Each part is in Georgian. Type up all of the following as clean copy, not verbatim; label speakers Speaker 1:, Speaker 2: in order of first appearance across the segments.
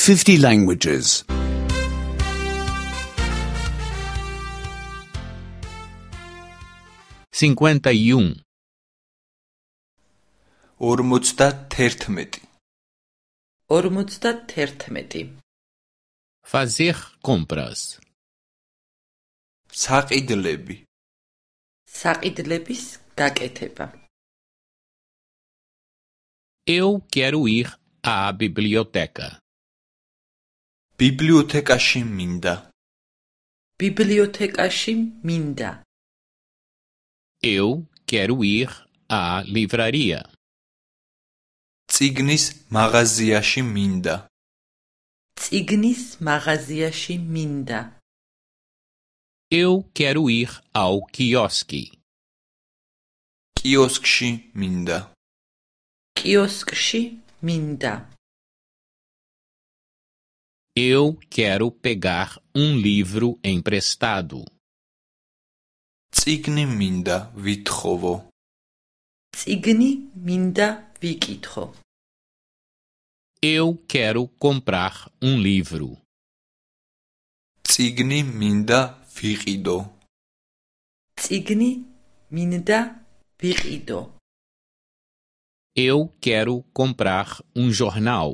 Speaker 1: 50 languages.
Speaker 2: 51.
Speaker 3: 51.
Speaker 4: 51.
Speaker 2: Fazer compras.
Speaker 3: საყიდლები.
Speaker 4: საყიდლების გაკეთება.
Speaker 2: Eu quero ir à biblioteca.
Speaker 3: ბიბლიოთეკაში მინდა.
Speaker 4: ბიბლიოთეკაში მინდა.
Speaker 2: Eu quero ir à livraria.
Speaker 3: წიგნის მაღაზიაში მინდა.
Speaker 4: წიგნის მაღაზიაში მინდა.
Speaker 2: Eu quero ir ao quiosque.
Speaker 3: კიოსკში მინდა.
Speaker 4: კიოსკში მინდა.
Speaker 2: Eu quero pegar um livro emprestado.
Speaker 3: წიგნი მინდა ვითხოვო.
Speaker 4: წიგნი მინდა ვიკითხო.
Speaker 2: Eu quero comprar um livro.
Speaker 3: წიგნი მინდა ვიყიდო.
Speaker 4: წიგნი მინდა ვიყიდო.
Speaker 2: Eu quero comprar um jornal.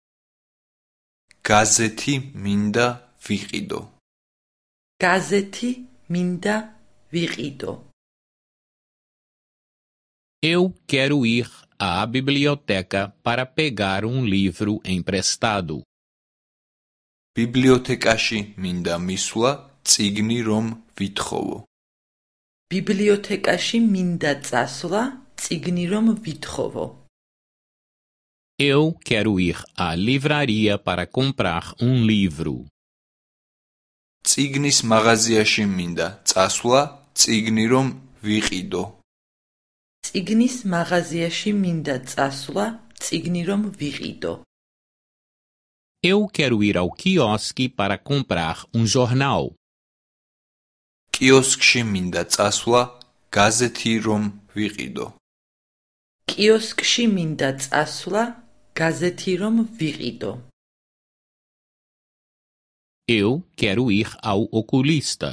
Speaker 3: გაზეთი მინდა ვიყიდო.
Speaker 4: გაზეთი მინდა ვიყიდო.
Speaker 2: Eu quero ir à biblioteca para pegar um livro emprestado.
Speaker 3: ბიბლიოთეკაში მინდა მისვლა წიგნი რომ ვითხოვო.
Speaker 4: ბიბლიოთეკაში მინდა წასვლა წიგნი რომ ვითხოვო.
Speaker 2: Eu quero ir à livraria para comprar um livro.
Speaker 3: წიგნის მაღაზიაში მინდა წასვლა წიგნი რომ ვიყიდო.
Speaker 4: წიგნის მაღაზიაში მინდა წასვლა წიგნი რომ ვიყიდო.
Speaker 2: Eu quero ir ao quiosque para comprar um jornal.
Speaker 3: კიოსკში მინდა წასვლა გაზეთი რომ ვიყიდო.
Speaker 4: კიოსკში მინდა წასვლა გაზეთი რომ ვიყიდო.
Speaker 2: Eu quero ir ao oculista.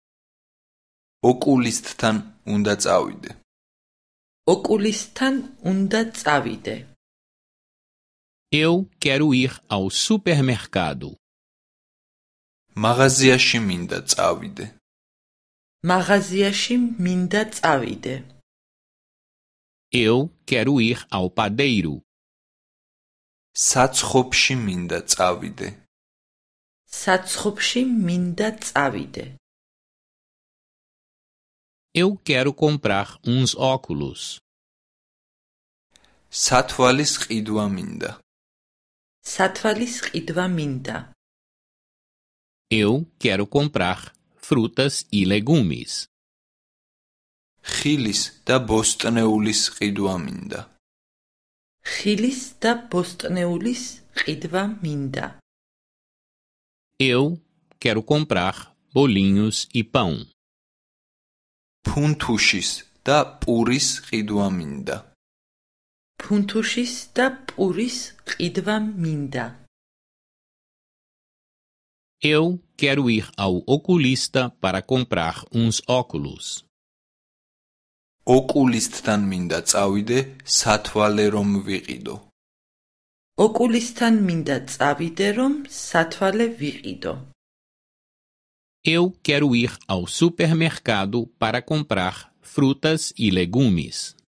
Speaker 3: ოკულისტთან უნდა წავიდე.
Speaker 4: ოკულისტთან უნდა წავიდე.
Speaker 2: Eu quero ir ao supermercado.
Speaker 3: მაღაზიაში მინდა წავიდე.
Speaker 4: მაღაზიაში მინდა წავიდე.
Speaker 2: Eu quero ir ao padeiro.
Speaker 3: საცხობში მინდა წავიდე.
Speaker 4: საცხობში მინდა წავიდე.
Speaker 2: Eu quero comprar uns óculos.
Speaker 3: სათვალის ყიდვა მინდა.
Speaker 4: სათვალის ყიდვა მინდა.
Speaker 2: Eu quero comprar frutas e legumes.
Speaker 3: ხილის და ბოსტნეულის ყიდვა მინდა.
Speaker 4: ხილის და ბოსტნეულის ყიდვა მინდა.
Speaker 2: Eu quero comprar bolinhos e pão.
Speaker 3: ფუნთუშის და პურის ყიდვა მინდა.
Speaker 4: ფუნთუშის და პურის ყიდვა მინდა.
Speaker 2: Eu quero ir ao oculista para comprar uns óculos.
Speaker 3: ოკულისტთან მინდა წავიდე სათვალე რომ ვიყიდო.
Speaker 4: ოკულისტთან მინდა წავიდე რომ სათვალე ვიყიდო.
Speaker 2: Eu quero ir ao supermercado para comprar frutas e legumes.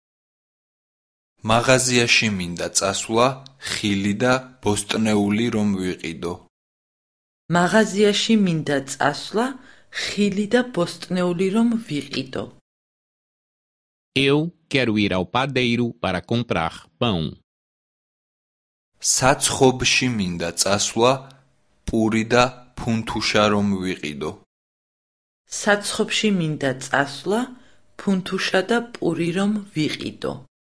Speaker 3: მაღაზიაში მინდა წასვლა ხილი და ბოსტნეული რომ ვიყიდო.
Speaker 4: მაღაზიაში მინდა წასვლა ხილი და ბოსტნეული რომ ვიყიდო.
Speaker 2: Eu quero ir ao padeiro para comprar pão.
Speaker 3: საცხობში მინდა წასვლა პური და ფუნთუშა რომ ვიყიდო.
Speaker 4: საცხობში მინდა წასვლა ფუნთუშა და პური რომ ვიყიდო.